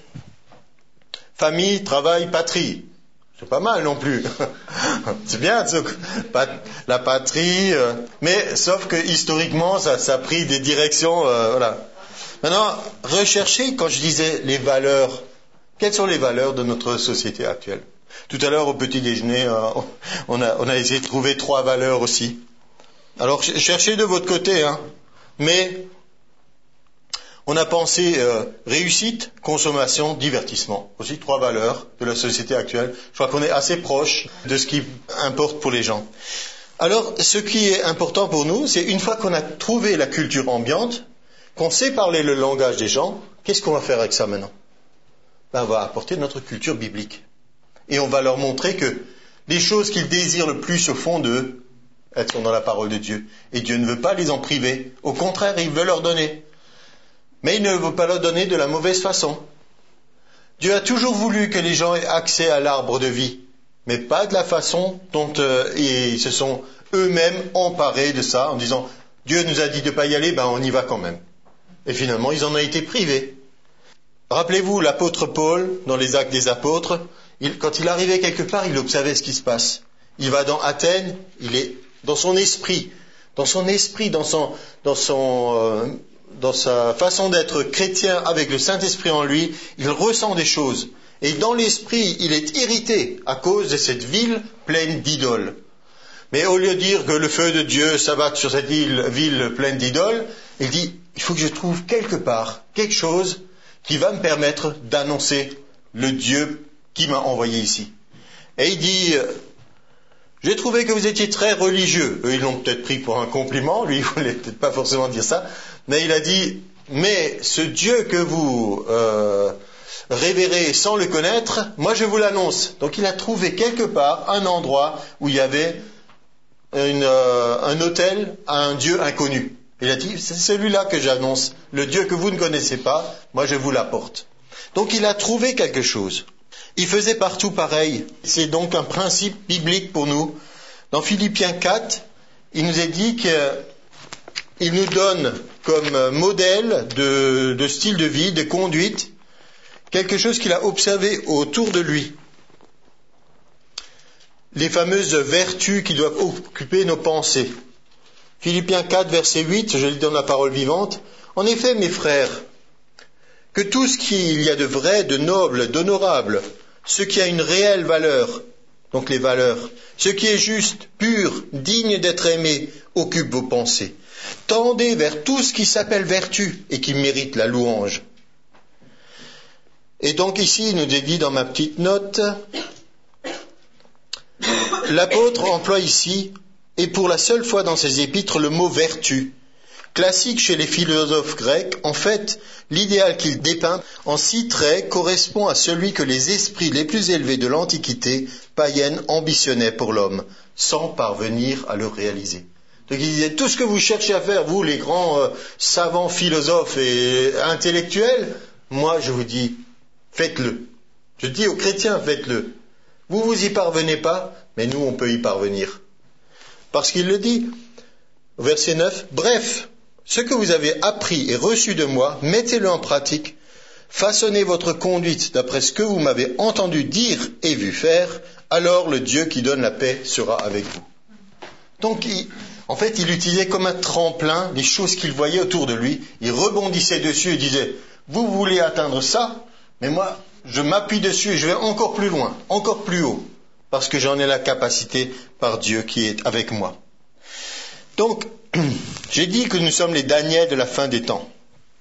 famille, travail, patrie. C'est pas mal non plus. C'est bien, la patrie. Mais sauf que historiquement, ça a pris des directions. Voilà. Maintenant, recherchez, quand je disais les valeurs, quelles sont les valeurs de notre société actuelle? Tout à l'heure, au petit déjeuner, on a essayé de trouver 3 valeurs aussi. Alors, cherchez de votre côté, hein. Mais on a pensé réussite, consommation, divertissement. Aussi 3 valeurs de la société actuelle. Je crois qu'on est assez proche de ce qui importe pour les gens. Alors, ce qui est important pour nous, c'est une fois qu'on a trouvé la culture ambiante, qu'on sait parler le langage des gens, qu'est-ce qu'on va faire avec ça maintenant? On va apporter notre culture biblique. Et on va leur montrer que les choses qu'ils désirent le plus au fond d'eux, elles sont dans la parole de Dieu. Et Dieu ne veut pas les en priver. Au contraire, il veut leur donner. Mais il ne veut pas leur donner de la mauvaise façon. Dieu a toujours voulu que les gens aient accès à l'arbre de vie, mais pas de la façon dont ils se sont eux-mêmes emparés de ça, en disant « Dieu nous a dit de ne pas y aller, on y va quand même ». Et finalement, ils en ont été privés. Rappelez-vous l'apôtre Paul, dans les Actes des Apôtres, quand il arrivait quelque part, il observait ce qui se passe. Il va dans Athènes, il est dans son esprit, dans sa façon d'être chrétien avec le Saint-Esprit en lui, il ressent des choses. Et dans l'esprit, il est irrité à cause de cette ville pleine d'idoles. Mais au lieu de dire que le feu de Dieu s'abatte sur cette ville pleine d'idoles, il dit, il faut que je trouve quelque part quelque chose qui va me permettre d'annoncer le Dieu qui m'a envoyé ici. Et il dit, j'ai trouvé que vous étiez très religieux. Eux, ils l'ont peut-être pris pour un compliment, lui, il voulait peut-être pas forcément dire ça, mais il a dit, mais ce Dieu que vous révérez sans le connaître, moi je vous l'annonce. Donc il a trouvé quelque part un endroit où il y avait un autel à un Dieu inconnu. Il a dit, c'est celui-là que j'annonce, le Dieu que vous ne connaissez pas, moi je vous l'apporte. Donc il a trouvé quelque chose. Il faisait partout pareil. C'est donc un principe biblique pour nous. Dans Philippiens 4, il nous est dit qu'il nous donne comme modèle de style de vie, de conduite, quelque chose qu'il a observé autour de lui. Les fameuses vertus qui doivent occuper nos pensées. Philippiens 4, verset 8, je lis dans la parole vivante. En effet, mes frères, que tout ce qu'il y a de vrai, de noble, d'honorable, ce qui a une réelle valeur, donc les valeurs, ce qui est juste, pur, digne d'être aimé, occupe vos pensées. Tendez vers tout ce qui s'appelle vertu et qui mérite la louange. Et donc ici, il nous est dit dans ma petite note, l'apôtre emploie ici, et pour la seule fois dans ses épîtres, le mot vertu. Classique chez les philosophes grecs, en fait, l'idéal qu'il dépeint en 6 traits correspond à celui que les esprits les plus élevés de l'Antiquité païenne ambitionnaient pour l'homme, sans parvenir à le réaliser. Donc il disait, tout ce que vous cherchez à faire, vous les grands savants philosophes et intellectuels, moi je vous dis, faites-le. Je dis aux chrétiens, faites-le. Vous y parvenez pas, mais nous on peut y parvenir. Parce qu'il le dit, au verset 9, bref, ce que vous avez appris et reçu de moi, mettez-le en pratique, façonnez votre conduite d'après ce que vous m'avez entendu dire et vu faire, alors le Dieu qui donne la paix sera avec vous. Donc, il utilisait comme un tremplin les choses qu'il voyait autour de lui, il rebondissait dessus et disait, vous voulez atteindre ça, mais moi, je m'appuie dessus et je vais encore plus loin, encore plus haut, parce que j'en ai la capacité par Dieu qui est avec moi. Donc, j'ai dit que nous sommes les Daniel de la fin des temps.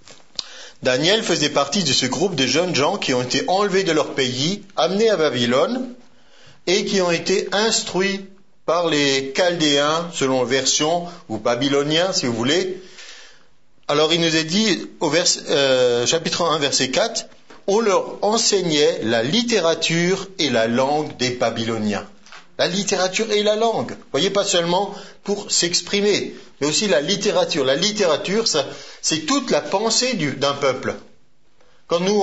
Daniel faisait partie de ce groupe de jeunes gens qui ont été enlevés de leur pays, amenés à Babylone, et qui ont été instruits par les Chaldéens, selon la version, ou Babyloniens, si vous voulez. Alors, il nous est dit, au chapitre 1, verset 4, on leur enseignait la littérature et la langue des Babyloniens. La littérature et la langue. Vous voyez, pas seulement pour s'exprimer, mais aussi la littérature. La littérature, c'est toute la pensée d'un peuple. Quand nous,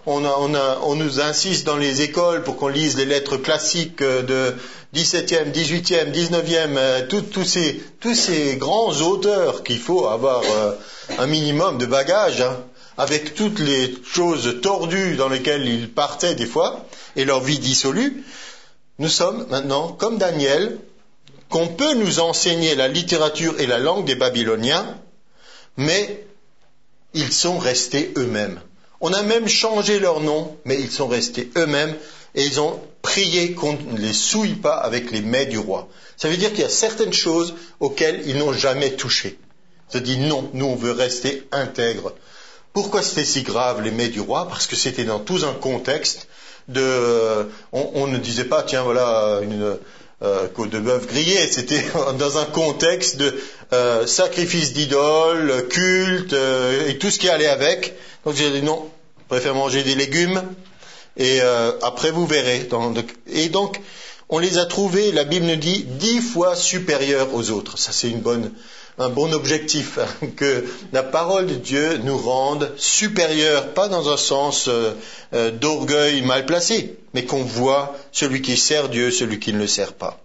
on nous insiste dans les écoles pour qu'on lise les lettres classiques de 17e, 18e, 19e, tous ces grands auteurs qu'il faut avoir un minimum de bagage, avec toutes les choses tordues dans lesquelles ils partaient des fois, et leur vie dissolue, nous sommes maintenant, comme Daniel, qu'on peut nous enseigner la littérature et la langue des Babyloniens, mais ils sont restés eux-mêmes. On a même changé leur nom, mais ils sont restés eux-mêmes et ils ont prié qu'on ne les souille pas avec les mets du roi. Ça veut dire qu'il y a certaines choses auxquelles ils n'ont jamais touché. Ils ont dit non, nous on veut rester intègres. Pourquoi c'était si grave les mets du roi? Parce que c'était dans tout un contexte de... On ne disait pas, tiens voilà, une côte de bœuf grillée, c'était dans un contexte de sacrifice d'idoles, culte et tout ce qui allait avec. Donc j'ai dit non, je préfère manger des légumes et après vous verrez. Et donc on les a trouvés, la Bible nous dit, 10 fois supérieurs aux autres. Ça c'est un bon objectif, hein, que la parole de Dieu nous rende supérieurs, pas dans un sens d'orgueil mal placé, mais qu'on voit celui qui sert Dieu, celui qui ne le sert pas.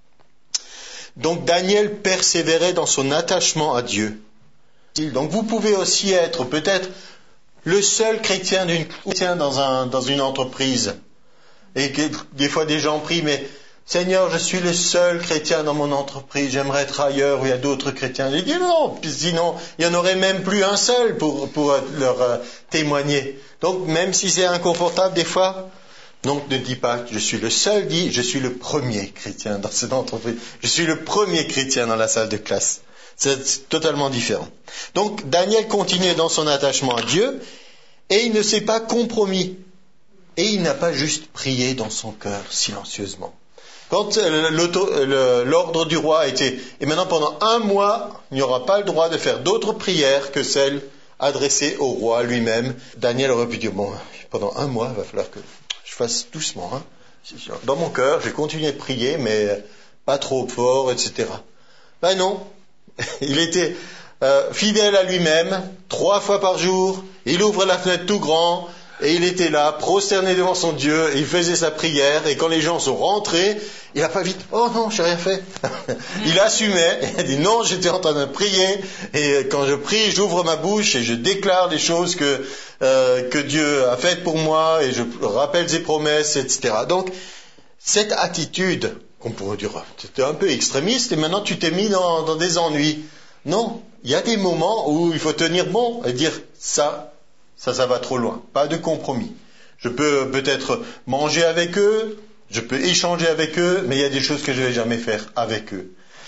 Donc Daniel persévérait dans son attachement à Dieu. Donc vous pouvez aussi être peut-être le seul chrétien dans une entreprise. Et que des fois des gens prient, mais Seigneur, je suis le seul chrétien dans mon entreprise, j'aimerais être ailleurs où il y a d'autres chrétiens. Il dit non, sinon il n'y en aurait même plus un seul pour leur témoigner. Donc même si c'est inconfortable des fois, donc ne dis pas je suis le seul, dis je suis le premier chrétien dans cette entreprise. Je suis le premier chrétien dans la salle de classe. C'est totalement différent. Donc Daniel continuait dans son attachement à Dieu et il ne s'est pas compromis. Et il n'a pas juste prié dans son cœur silencieusement. Quand l'ordre du roi a été, et maintenant pendant 1 mois, il n'y aura pas le droit de faire d'autres prières que celles adressées au roi lui-même. Daniel aurait pu dire, bon, pendant 1 mois, il va falloir que je fasse doucement. Hein. Dans mon cœur, je vais continuer de prier, mais pas trop fort, etc. Ben non, il était fidèle à lui-même, 3 fois par jour, il ouvre la fenêtre tout grand, et il était là, prosterné devant son Dieu, et il faisait sa prière, et quand les gens sont rentrés, il n'a pas vite, oh non, j'ai rien fait. Il assumait, il a dit non, j'étais en train de prier, et quand je prie, j'ouvre ma bouche, et je déclare les choses que Dieu a faites pour moi, et je rappelle ses promesses, etc. Donc, cette attitude, qu'on pourrait dire, tu étais un peu extrémiste, et maintenant tu t'es mis dans des ennuis. Non, il y a des moments où il faut tenir bon, et dire ça va trop loin. Pas de compromis. Je peux peut-être manger avec eux, je peux échanger avec eux, mais il y a des choses que je ne vais jamais faire avec eux.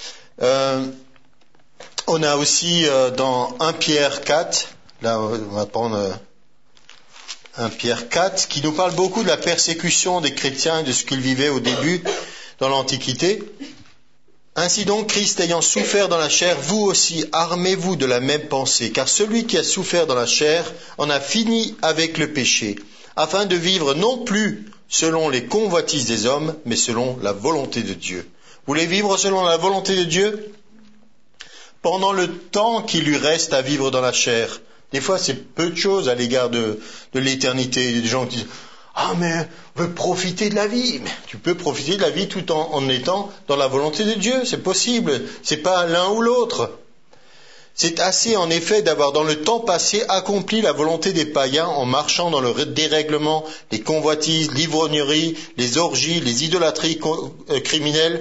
On a aussi dans 1 Pierre 4, là on va prendre 1 Pierre 4, qui nous parle beaucoup de la persécution des chrétiens et de ce qu'ils vivaient au début dans l'Antiquité. Ainsi donc, Christ ayant souffert dans la chair, vous aussi, armez-vous de la même pensée, car celui qui a souffert dans la chair en a fini avec le péché, afin de vivre non plus selon les convoitises des hommes, mais selon la volonté de Dieu. Vous voulez vivre selon la volonté de Dieu? Pendant le temps qu'il lui reste à vivre dans la chair. Des fois, c'est peu de choses à l'égard de l'éternité. Il y a des gens qui disent ah, mais on veut profiter de la vie. Mais tu peux profiter de la vie tout en étant dans la volonté de Dieu. C'est possible. C'est pas l'un ou l'autre. C'est assez, en effet, d'avoir dans le temps passé accompli la volonté des païens en marchant dans le dérèglement, les convoitises, l'ivrognerie, les orgies, les idolâtries criminelles.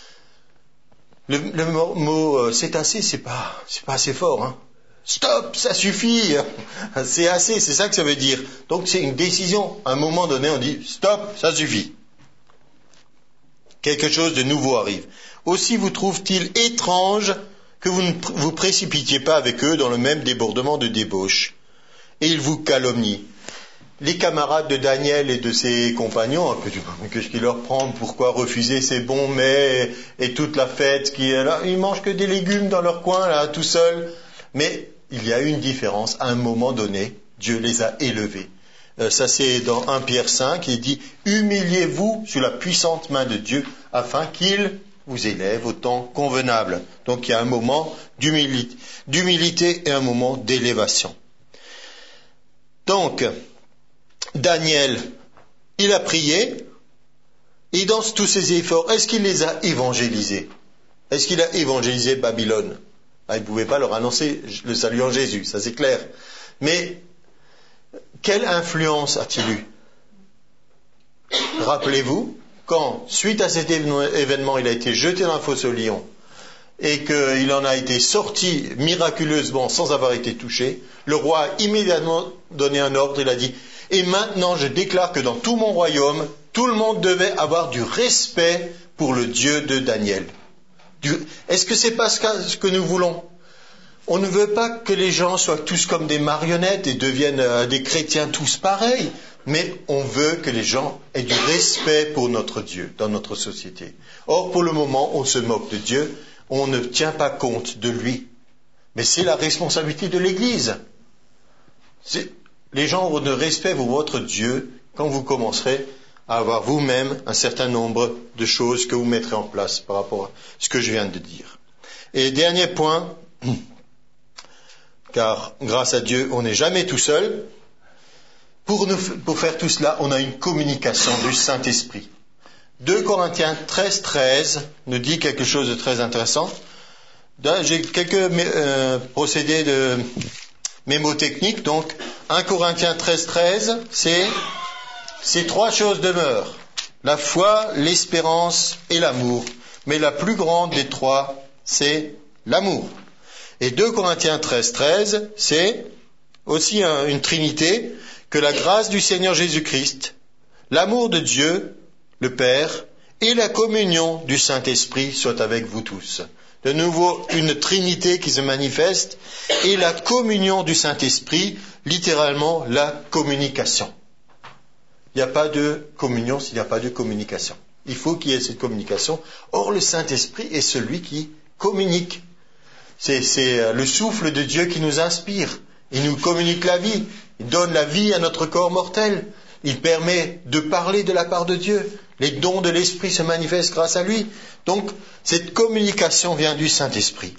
Le mot c'est assez, c'est pas assez fort, hein. Stop, ça suffit, c'est assez, c'est ça que ça veut dire. Donc c'est une décision. À un moment donné, on dit stop, ça suffit. Quelque chose de nouveau arrive. Aussi vous trouve-t-il étrange que vous ne vous précipitiez pas avec eux dans le même débordement de débauche. Et ils vous calomnient. Les camarades de Daniel et de ses compagnons, qu'est-ce qui leur prend? Pourquoi refuser ces bons mets et toute la fête qui est là? Ils mangent que des légumes dans leur coin, là, tout seuls. Mais il y a une différence. À un moment donné, Dieu les a élevés. Ça, c'est dans 1 Pierre 5, il dit « Humiliez-vous sous la puissante main de Dieu, afin qu'il vous élève au temps convenable. » Donc, il y a un moment d'humilité et un moment d'élévation. Donc, Daniel, il a prié, et dans tous ses efforts, est-ce qu'il les a évangélisés? Est-ce qu'il a évangélisé Babylone? Il ne pouvait pas leur annoncer le salut en Jésus, ça c'est clair. Mais quelle influence a-t-il eu? Rappelez-vous, quand, suite à cet événement, il a été jeté dans la fosse aux lions, et qu'il en a été sorti miraculeusement sans avoir été touché, le roi a immédiatement donné un ordre, il a dit « Et maintenant je déclare que dans tout mon royaume, tout le monde devait avoir du respect pour le Dieu de Daniel. » Est-ce que c'est pas ce que nous voulons ? On ne veut pas que les gens soient tous comme des marionnettes et deviennent des chrétiens tous pareils, mais on veut que les gens aient du respect pour notre Dieu dans notre société. Or, pour le moment, on se moque de Dieu, on ne tient pas compte de lui. Mais c'est la responsabilité de l'Église. Les gens auront de respect pour votre Dieu quand vous commencerez à avoir vous-même un certain nombre de choses que vous mettrez en place par rapport à ce que je viens de dire. Et dernier point, car grâce à Dieu, on n'est jamais tout seul. Pour faire tout cela, on a une communication du Saint-Esprit. 2 Corinthiens 13 nous dit quelque chose de très intéressant. J'ai quelques procédés de mémotechnique. Donc, 1 Corinthiens 13, c'est ces 3 choses demeurent. La foi, l'espérance et l'amour. Mais la plus grande des 3, c'est l'amour. Et 2 Corinthiens 13, c'est aussi une trinité, que la grâce du Seigneur Jésus-Christ, l'amour de Dieu, le Père, et la communion du Saint-Esprit soient avec vous tous. De nouveau, une trinité qui se manifeste, et la communion du Saint-Esprit, littéralement la communication. Il n'y a pas de communion s'il n'y a pas de communication. Il faut qu'il y ait cette communication. Or, le Saint-Esprit est celui qui communique. C'est le souffle de Dieu qui nous inspire. Il nous communique la vie. Il donne la vie à notre corps mortel. Il permet de parler de la part de Dieu. Les dons de l'Esprit se manifestent grâce à lui. Donc, cette communication vient du Saint-Esprit.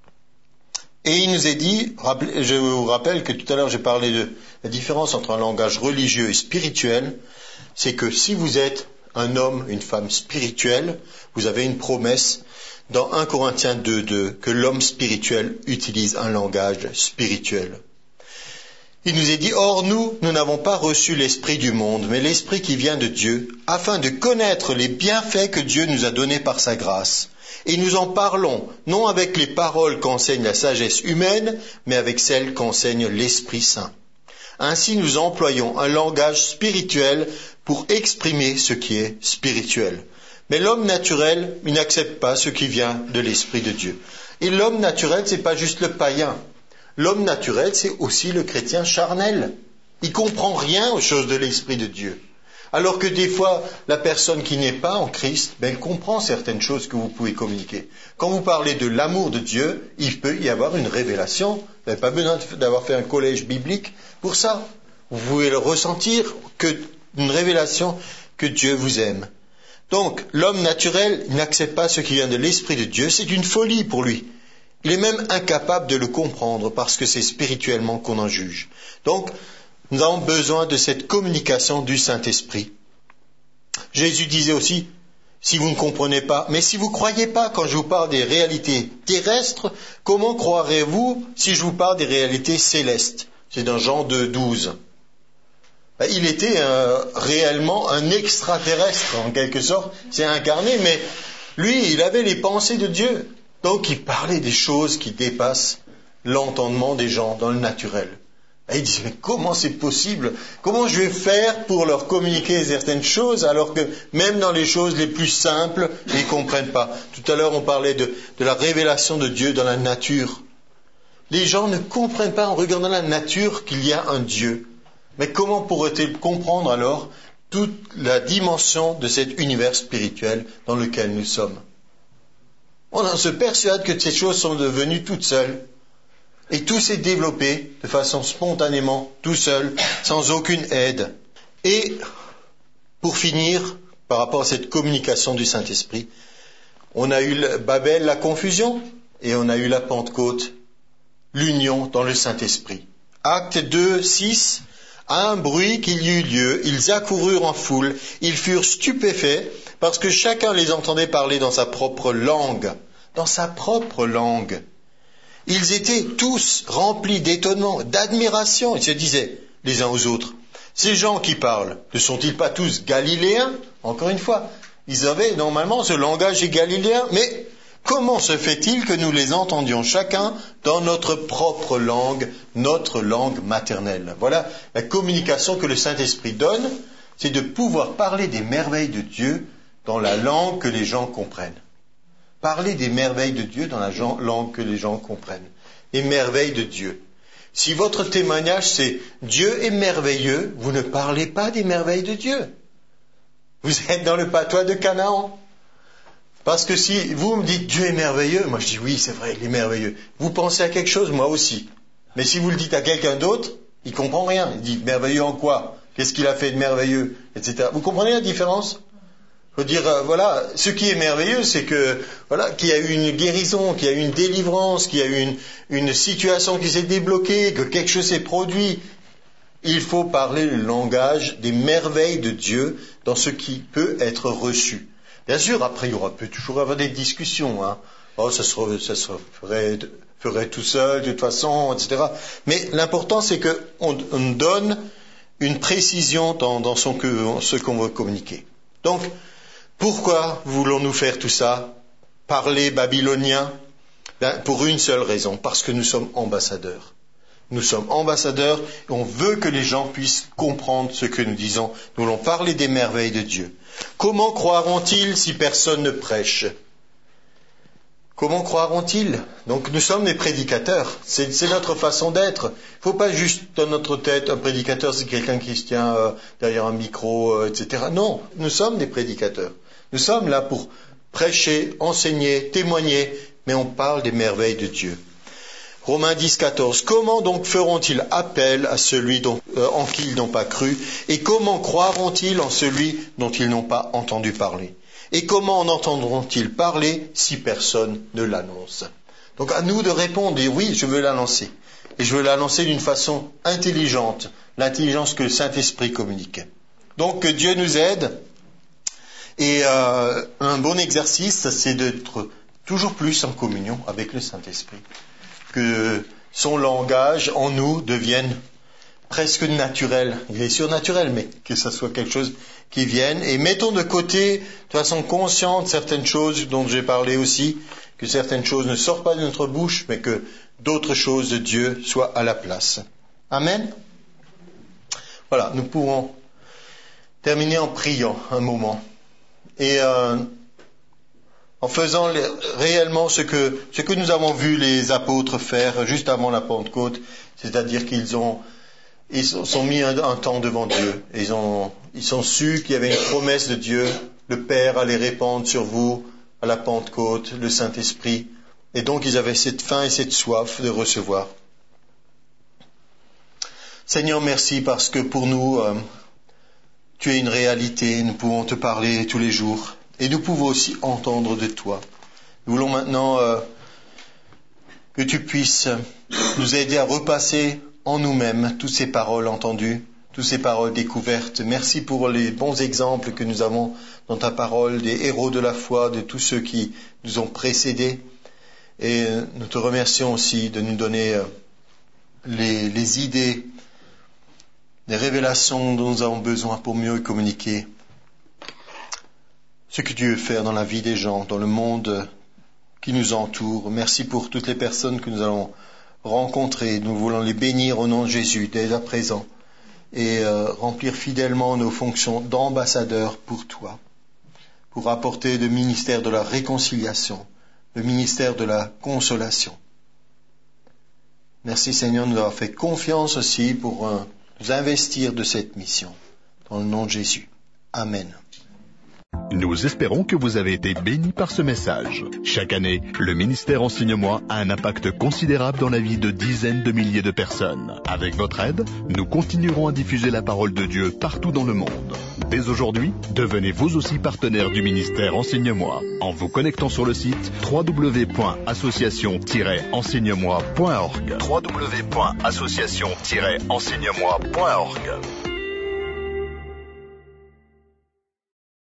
Et il nous est dit, je vous rappelle que tout à l'heure j'ai parlé de la différence entre un langage religieux et spirituel, c'est que si vous êtes un homme, une femme spirituelle, vous avez une promesse dans 1 Corinthiens 2, que l'homme spirituel utilise un langage spirituel. Il nous est dit, or nous n'avons pas reçu l'esprit du monde, mais l'esprit qui vient de Dieu, afin de connaître les bienfaits que Dieu nous a donnés par sa grâce. Et nous en parlons, non avec les paroles qu'enseigne la sagesse humaine, mais avec celles qu'enseigne l'Esprit Saint. Ainsi nous employons un langage spirituel pour exprimer ce qui est spirituel. Mais l'homme naturel, il n'accepte pas ce qui vient de l'Esprit de Dieu. Et l'homme naturel, c'est pas juste le païen. L'homme naturel, c'est aussi le chrétien charnel. Il comprend rien aux choses de l'Esprit de Dieu. Alors que des fois, la personne qui n'est pas en Christ, elle comprend certaines choses que vous pouvez communiquer. Quand vous parlez de l'amour de Dieu, il peut y avoir une révélation. Vous n'avez pas besoin d'avoir fait un collège biblique pour ça. Vous pouvez le ressentir, une révélation que Dieu vous aime. Donc, l'homme naturel n'accepte pas ce qui vient de l'Esprit de Dieu, c'est une folie pour lui. Il est même incapable de le comprendre parce que c'est spirituellement qu'on en juge. Donc, nous avons besoin de cette communication du Saint-Esprit. Jésus disait aussi, si vous ne comprenez pas, mais si vous ne croyez pas quand je vous parle des réalités terrestres, comment croirez-vous si je vous parle des réalités célestes ? C'est dans Jean 2,12. Il était réellement un extraterrestre, en quelque sorte. C'est incarné, mais lui, il avait les pensées de Dieu. Donc, il parlait des choses qui dépassent l'entendement des gens dans le naturel. Et il dit, mais comment c'est possible ? Comment je vais faire pour leur communiquer certaines choses alors que même dans les choses les plus simples, ils ne comprennent pas. Tout à l'heure, on parlait de la révélation de Dieu dans la nature. Les gens ne comprennent pas en regardant la nature qu'il y a un Dieu. Mais comment pourraient-ils comprendre alors toute la dimension de cet univers spirituel dans lequel nous sommes ? On se persuade que ces choses sont devenues toutes seules. Et tout s'est développé de façon spontanément, tout seul, sans aucune aide. Et pour finir, par rapport à cette communication du Saint-Esprit, on a eu Babel, la confusion, et on a eu la Pentecôte, l'union dans le Saint-Esprit. Acte 2, 6, à un bruit qu'il y eut lieu, ils accoururent en foule, ils furent stupéfaits, parce que chacun les entendait parler dans sa propre langue. Dans sa propre langue. Ils étaient tous remplis d'étonnement, d'admiration. Ils se disaient les uns aux autres, ces gens qui parlent, ne sont-ils pas tous galiléens ? Encore une fois, ils avaient normalement ce langage galiléen, mais Comment se fait-il que nous les entendions chacun dans notre propre langue, notre langue maternelle? Voilà la communication que le Saint-Esprit donne, c'est de pouvoir parler des merveilles de Dieu dans la langue que les gens comprennent. Parler des merveilles de Dieu dans la langue que les gens comprennent. Les merveilles de Dieu. Si votre témoignage c'est « Dieu est merveilleux », vous ne parlez pas des merveilles de Dieu. Vous êtes dans le patois de Canaan. Parce que si vous me dites « Dieu est merveilleux », moi je dis « Oui, c'est vrai, il est merveilleux ». Vous pensez à quelque chose, moi aussi. Mais si vous le dites à quelqu'un d'autre, il ne comprend rien. Il dit « Merveilleux en quoi ? Qu'est-ce qu'il a fait de merveilleux ?» etc. Vous comprenez la différence ? Je veux dire, voilà, ce qui est merveilleux, c'est que, voilà, qu'il y a eu une guérison, qu'il y a eu une délivrance, qu'il y a eu une situation qui s'est débloquée, que quelque chose s'est produit. Il faut parler le langage des merveilles de Dieu dans ce qui peut être reçu. Bien sûr, après, il peut toujours avoir des discussions, hein. Oh, ça se ferait tout seul, de toute façon, etc. Mais l'important, c'est qu'on donne une précision dans ce qu'on veut communiquer. Donc, pourquoi voulons-nous faire tout ça? Parler babylonien? Pour une seule raison, parce que nous sommes ambassadeurs. Nous sommes ambassadeurs et on veut que les gens puissent comprendre ce que nous disons. Nous voulons parler des merveilles de Dieu. Comment croiront-ils si personne ne prêche? Comment croiront-ils? Donc nous sommes des prédicateurs. C'est notre façon d'être. Il ne faut pas juste dans notre tête, un prédicateur c'est quelqu'un qui se tient derrière un micro, etc. Non, nous sommes des prédicateurs. Nous sommes là pour prêcher, enseigner, témoigner, mais on parle des merveilles de Dieu. Romains 10, 14. Comment donc feront-ils appel à celui en qui ils n'ont pas cru? Et comment croiront-ils en celui dont ils n'ont pas entendu parler? Et comment en entendront-ils parler si personne ne l'annonce? Donc à nous de répondre, dire oui, je veux l'annoncer. Et je veux l'annoncer d'une façon intelligente, l'intelligence que le Saint-Esprit communique. Donc que Dieu nous aide. Et un bon exercice, c'est d'être toujours plus en communion avec le Saint-Esprit. Que son langage en nous devienne presque naturel. Il est surnaturel, mais que ça soit quelque chose qui vienne. Et mettons de côté, de façon consciente, certaines choses dont j'ai parlé aussi, que certaines choses ne sortent pas de notre bouche, mais que d'autres choses de Dieu soient à la place. Amen. Voilà, nous pourrons terminer en priant un moment. Et en faisant réellement ce que nous avons vu les apôtres faire juste avant la Pentecôte, c'est-à-dire qu'ils sont mis un temps devant Dieu. Et ils sont su qu'il y avait une promesse de Dieu, le Père allait répandre sur vous à la Pentecôte, le Saint-Esprit. Et donc ils avaient cette faim et cette soif de recevoir. Seigneur, merci parce que pour nous, tu es une réalité, nous pouvons te parler tous les jours. Et nous pouvons aussi entendre de toi. Nous voulons maintenant que tu puisses nous aider à repasser en nous-mêmes toutes ces paroles entendues, toutes ces paroles découvertes. Merci pour les bons exemples que nous avons dans ta parole, des héros de la foi, de tous ceux qui nous ont précédés. Et nous te remercions aussi de nous donner les idées, les révélations dont nous avons besoin pour mieux communiquer ce que tu veux faire dans la vie des gens, dans le monde qui nous entoure. Merci pour toutes les personnes que nous allons rencontrer. Nous voulons les bénir au nom de Jésus dès à présent et remplir fidèlement nos fonctions d'ambassadeurs pour toi, pour apporter le ministère de la réconciliation, le ministère de la consolation. Merci Seigneur de nous avoir fait confiance aussi pour nous investir de cette mission. Dans le nom de Jésus. Amen. Nous espérons que vous avez été bénis par ce message. Chaque année, le ministère Enseigne-moi a un impact considérable dans la vie de dizaines de milliers de personnes. Avec votre aide, nous continuerons à diffuser la parole de Dieu partout dans le monde. Dès aujourd'hui, devenez vous aussi partenaire du ministère Enseigne-moi en vous connectant sur le site www.association-enseigne-moi.org. www.association-enseigne-moi.org